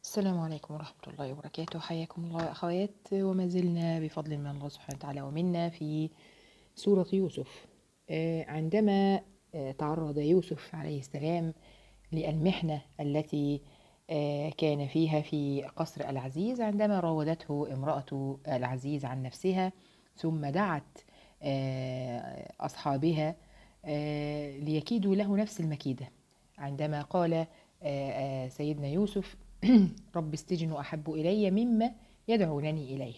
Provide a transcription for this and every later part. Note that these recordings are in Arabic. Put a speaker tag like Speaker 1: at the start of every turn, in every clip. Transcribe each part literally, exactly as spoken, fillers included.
Speaker 1: السلام عليكم ورحمة الله وبركاته. حياكم الله يا أخوات، وما زلنا بفضل من الله سبحانه وتعالى ومنا في سورة يوسف. آه، عندما آه، تعرض يوسف عليه السلام للمحنة التي آه، كان فيها في قصر العزيز، عندما راودته امرأة العزيز عن نفسها، ثم دعت آه، أصحابها آه، ليكيدوا له نفس المكيدة. عندما قال آه، آه، سيدنا يوسف: رب السجن أحب إلي مما يدعونني إليه.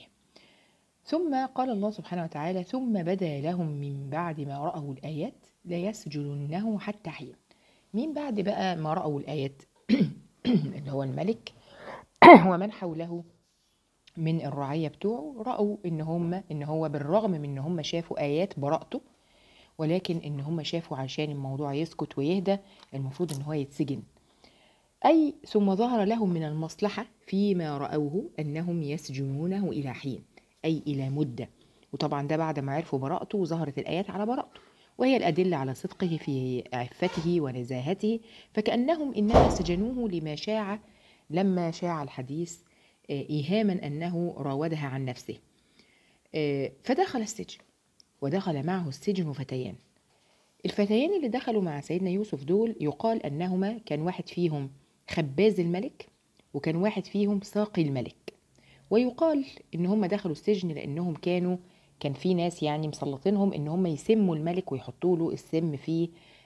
Speaker 1: ثم قال الله سبحانه وتعالى: ثم بدا لهم من بعد ما رأوا الآيات ليسجننه حتى حين. مين بعد بقى ما رأوا الآيات؟ اللي هو الملك ومن حوله من الرعية بتوعه، رأوا إن هم إن هو بالرغم من إن هم شافوا آيات براءته، ولكن إن هم شافوا عشان الموضوع يسكت ويهدى المفروض إن هو يتسجن. أي ثم ظهر لهم من المصلحة فيما رأوه أنهم يسجنونه إلى حين، أي إلى مدة. وطبعا ده بعد ما عرفوا براءته وظهرت الآيات على براءته، وهي الأدلة على صدقه في عفته ونزاهته، فكأنهم إنما سجنوه لما شاع لما شاع الحديث آه، إيهاما أنه راودها عن نفسه. آه، فدخل السجن، ودخل معه السجن فتيان. الفتيان اللي دخلوا مع سيدنا يوسف دول يقال أنهما كان واحد فيهم خباز الملك، وكان واحد فيهم ساقي الملك. ويقال إن هم دخلوا السجن لأنهم كانوا كان في ناس يعني مسلطينهم إن هم يسموا الملك ويحطوا له السم في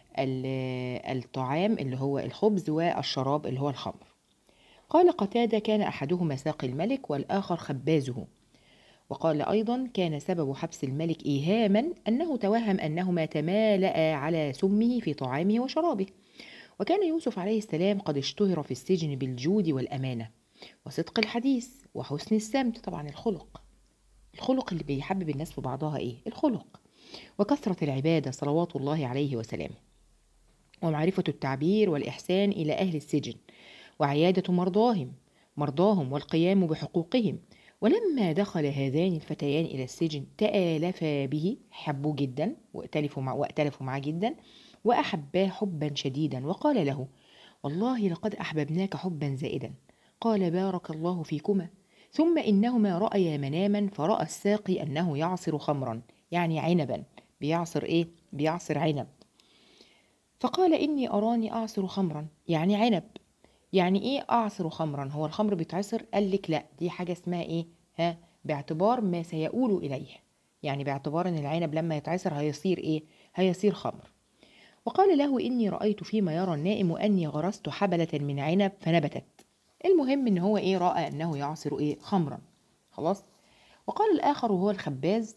Speaker 1: الطعام اللي هو الخبز والشراب اللي هو الخمر. قال قتادة: كان أحدهما ساقي الملك والآخر خبازه. وقال أيضا: كان سبب حبس الملك إيهاما أنه توهم أنهما تمالأ على سمه في طعامه وشرابه. وكان يوسف عليه السلام قد اشتهر في السجن بالجود والأمانة وصدق الحديث وحسن السمت، طبعا الخلق الخلق اللي بيحبب الناس في بعضها إيه؟ الخلق. وكثرة العبادة صلوات الله عليه وسلامه، ومعرفة التعبير والإحسان إلى أهل السجن، وعيادة مرضاهم مرضاهم والقيام بحقوقهم. ولما دخل هذان الفتيان إلى السجن تآلفا به، حبوه جدا وائتلفوا مع وائتلفوا معه جدا، وأحباه حبا شديدا. وقال له: والله لقد أحببناك حبا زائدا. قال: بارك الله فيكما. ثم إنهما رأيا مناما، فرأى الساقي أنه يعصر خمرا، يعني عنبا. بيعصر إيه؟ بيعصر عنب. فقال: إني أراني أعصر خمرا، يعني عنب. يعني ايه اعصر خمرا؟ هو الخمر بيتعصر؟ قال لك لا، دي حاجه اسمها ايه؟ ها، باعتبار ما سيؤول اليه، يعني باعتبار ان العنب لما يتعصر هيصير ايه؟ هيصير خمر. وقال له: اني رايت فيما يرى النائم اني غرست حبله من عنب فنبتت. المهم ان هو ايه؟ راى انه يعصر ايه؟ خمرا. خلاص. وقال الاخر وهو الخباز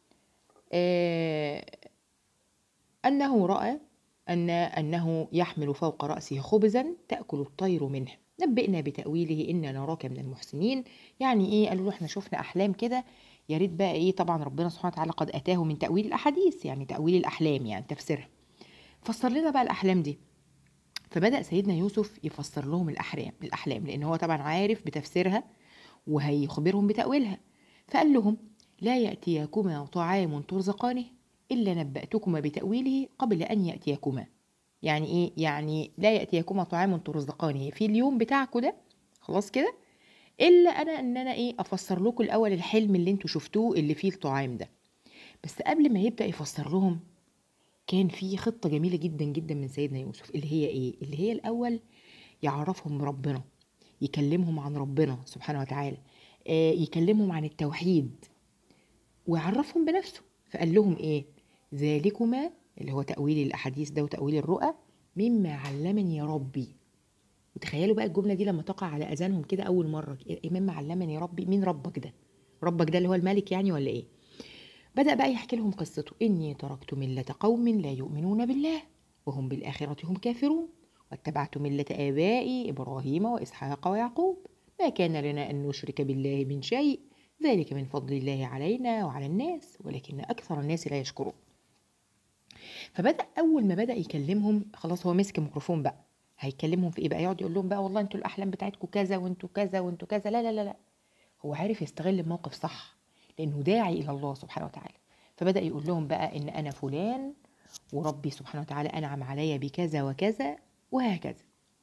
Speaker 1: آه أنه رأى أن أنه يحمل فوق رأسه خبزا تأكل الطير منه، نبئنا بتأويله إنا نراك من المحسنين. يعني إيه؟ قالوا له: إحنا شفنا أحلام كده، يا ريت بقى إيه. طبعا ربنا سبحانه وتعالى قد أتاه من تأويل الأحاديث، يعني تأويل الأحلام يعني تفسيرها. فسر لنا بقى الأحلام دي. فبدأ سيدنا يوسف يفسر لهم الأحلام الأحلام لأن هو طبعا عارف بتفسيرها وهيخبرهم بتأويلها. فقال لهم: لا يأتيكما طعام ترزقانه إلا نبأتكما بتأويله قبل أن يأتيكما. يعني إيه؟ يعني لا يأتيكما طعام ترزقانه في اليوم بتاعكم ده، خلاص كده، إلا أنا إن أنا إيه؟ أفسر لكم الأول الحلم اللي انتوا شفتوه اللي فيه الطعام ده. بس قبل ما يبدأ يفسر لهم كان في خطة جميلة جدا جدا من سيدنا يوسف، اللي هي إيه؟ اللي هي الأول يعرفهم ربنا، يكلمهم عن ربنا سبحانه وتعالى، آه يكلمهم عن التوحيد، ويعرفهم بنفسه. فقال لهم ايه؟ ذلكما، اللي هو تأويل الأحاديث ده وتأويل الرؤى، مما علمني ربي. وتخيلوا بقى الجملة دي لما تقع على أذانهم كده أول مرة: مما علمني ربي. مين ربك ده؟ ربك ده اللي هو الملك يعني ولا ايه؟ بدأ بقى يحكي لهم قصته: إني تركت ملة قوم لا يؤمنون بالله وهم بالآخرة هم كافرون، واتبعت ملة آبائي إبراهيم وإسحاق ويعقوب، ما كان لنا أن نشرك بالله من شيء، ذلك من فضل الله علينا وعلى الناس ولكن أكثر الناس لا يشكرون. فبدأ أول ما بدأ يكلمهم، خلاص هو مسك الميكروفون بقى، هيكلمهم في إيه بقى؟ يقعد يقول لهم بقى: والله أنتوا الأحلام بتاعتكم كذا وأنتوا كذا وأنتوا كذا. لا لا لا لا، هو عارف يستغل الموقف صح لأنه داعي إلى الله سبحانه وتعالى. فبدأ يقول لهم بقى إن أنا فلان وربي سبحانه وتعالى أنعم علي بكذا وكذا وهكذا.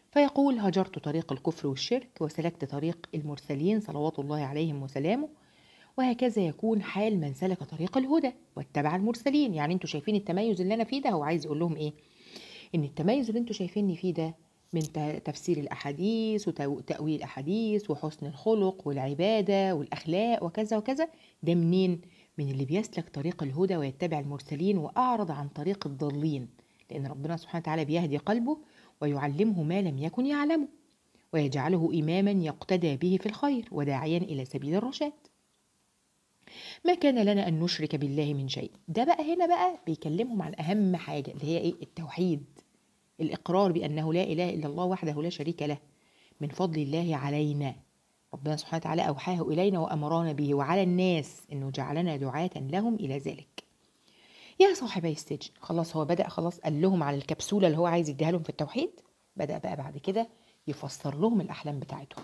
Speaker 1: فيقول هجرت طريق الكفر والشرك وسلكت طريق المرسلين صلوات الله عليهم وسلامه. وهكذا يكون حال من سلك طريق الهدى واتبع المرسلين. يعني انتوا شايفين التميز اللي انا فيه ده، هو عايز يقول لهم ايه؟ ان التميز اللي انتوا شايفيني فيه ده من تفسير الاحاديث وتأويل الاحاديث وحسن الخلق والعبادة والاخلاق وكذا وكذا، ده منين؟ من اللي بيسلك طريق الهدى ويتبع المرسلين واعرض عن طريق الضالين، لان ربنا سبحانه وتعالى بيهدي قلبه ويعلمه ما لم يكن يعلمه ويجعله إماما يقتدى به في الخير وداعيا إلى سبيل الرشاد. ما كان لنا أن نشرك بالله من شيء. ده بقى هنا بقى بيكلمهم عن أهم حاجة اللي هي إيه؟ التوحيد، الإقرار بأنه لا إله إلا الله وحده لا شريك له، من فضل الله علينا. ربنا سبحانه وتعالى أوحاه إلينا وأمرنا به وعلى الناس أنه جعلنا دعاة لهم إلى ذلك. يا صاحبي السجن، خلاص هو بدأ خلاص قال لهم على الكبسولة اللي هو عايز يديها لهم في التوحيد، بدأ بقى بعد كده يفسر لهم الأحلام بتاعتهم.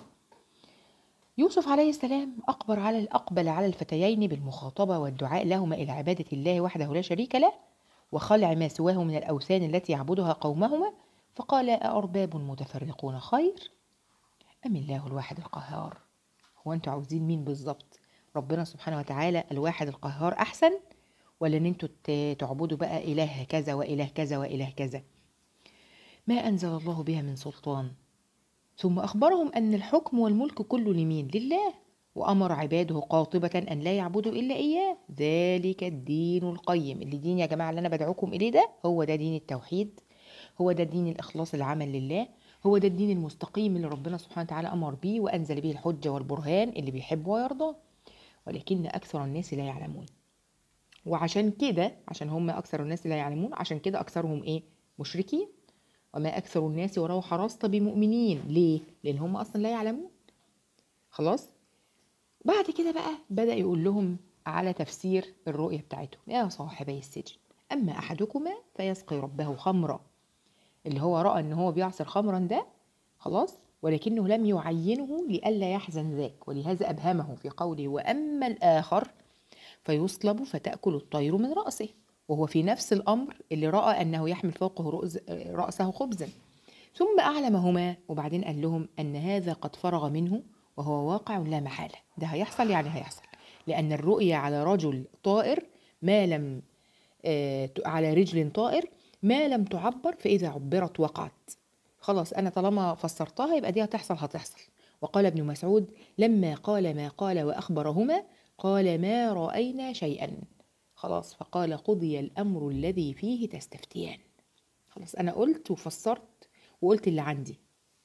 Speaker 1: يوسف عليه السلام أقبل على أقبل على الفتيين بالمخاطبة والدعاء لهما إلى عبادة الله وحده لا شريك له وخلع ما سواه من الأوثان التي يعبدها قومهما، فقال أأرباب متفرقون خير أم الله الواحد القهار؟ هو أنتوا عاوزين مين بالظبط؟ ربنا سبحانه وتعالى الواحد القهار أحسن، ولا أن أنتوا تعبدوا بقى إله كذا وإله كذا وإله كذا؟ ما أنزل الله بها من سلطان. ثم أخبرهم أن الحكم والملك كله لمين؟ لله، وأمر عباده قاطبة أن لا يعبدوا إلا إياه، ذلك الدين القيم. اللي دين يا جماعة اللي أنا بدعوكم إليه ده، هو ده دين التوحيد، هو ده دين الإخلاص العمل لله، هو ده الدين المستقيم اللي ربنا سبحانه وتعالى أمر به وأنزل به الحجة والبرهان اللي بيحبه ويرضاه، ولكن أكثر الناس لا يعلمون. وعشان كده، عشان هم أكثر الناس لا يعلمون، عشان كده أكثرهم إيه؟ مشركين. وما أكثر الناس ولو حرصت بمؤمنين. ليه؟ لأن هم أصلا لا يعلمون. خلاص؟ بعد كده بقى بدأ يقول لهم على تفسير الرؤية بتاعتهم. يا صاحبي السجن، أما أحدكما فيسقي ربه خمرا، اللي هو رأى أن هو بيعصر خمرا ده، خلاص، ولكنه لم يعينه لئلا يحزن ذاك، ولهذا أبهمه في قوله وأما الآخر فيصلب فتأكل الطير من رأسه، وهو في نفس الأمر اللي رأى أنه يحمل فوقه رأسه خبزا. ثم أعلمهما، وبعدين قال لهم أن هذا قد فرغ منه وهو واقع لا محالة. ده هيحصل، يعني هيحصل، لأن الرؤية على رجل طائر ما لم آه على رجل طائر ما لم تعبر، فإذا عبرت وقعت. خلاص أنا طالما فسرتها يبقى دي هتحصل هتحصل. وقال ابن مسعود لما قال ما قال وأخبرهما قال ما رأينا شيئا. خلاص، فقال قضي الأمر الذي فيه تستفتيان. خلاص أنا قلت وفسرت وقلت اللي عندي.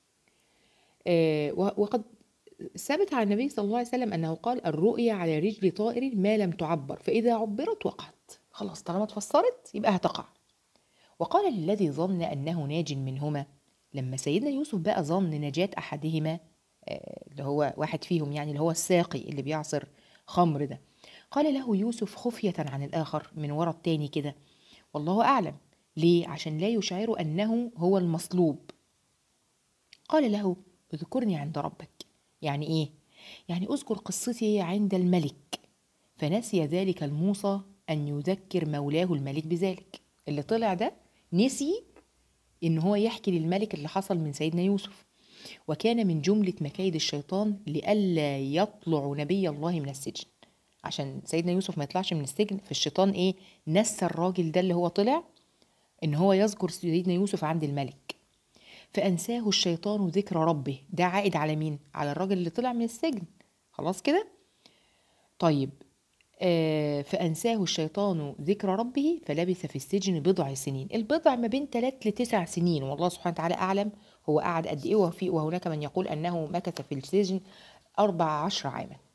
Speaker 1: آه وقد ثبت عن النبي صلى الله عليه وسلم أنه قال الرؤيا على رجل طائر ما لم تعبر، فإذا عبرت وقعت. خلاص طالما اتفسرت يبقى هتقع. وقال للذي ظن أنه ناج منهما، لما سيدنا يوسف بقى ظن نجاة أحدهما، آه اللي هو واحد فيهم يعني اللي هو الساقي اللي بيعصر خمر ده، قال له يوسف خفية عن الآخر من ورا التاني كده والله أعلم. ليه؟ عشان لا يشعر أنه هو المصلوب. قال له اذكرني عند ربك. يعني إيه؟ يعني أذكر قصتي عند الملك. فنسي ذلك الموصى أن يذكر مولاه الملك بذلك. اللي طلع ده نسي إن هو يحكي للملك اللي حصل من سيدنا يوسف، وكان من جملة مكايد الشيطان لئلا يطلع نبي الله من السجن. عشان سيدنا يوسف ما يطلعش من السجن، فالشيطان إيه؟ نسى الراجل ده اللي هو طلع إن هو يذكر سيدنا يوسف عند الملك، فأنساه الشيطان ذكر ربه. ده عائد على مين؟ على الراجل اللي طلع من السجن. خلاص كده؟ طيب، آه فأنساه الشيطان ذكر ربه فلبث في السجن بضع سنين. البضع ما بين ثلاث لتسع سنين، والله سبحانه وتعالى أعلم هو قعد قد إيه. وفي وهناك من يقول أنه مكث في السجن أربع عشر عاما.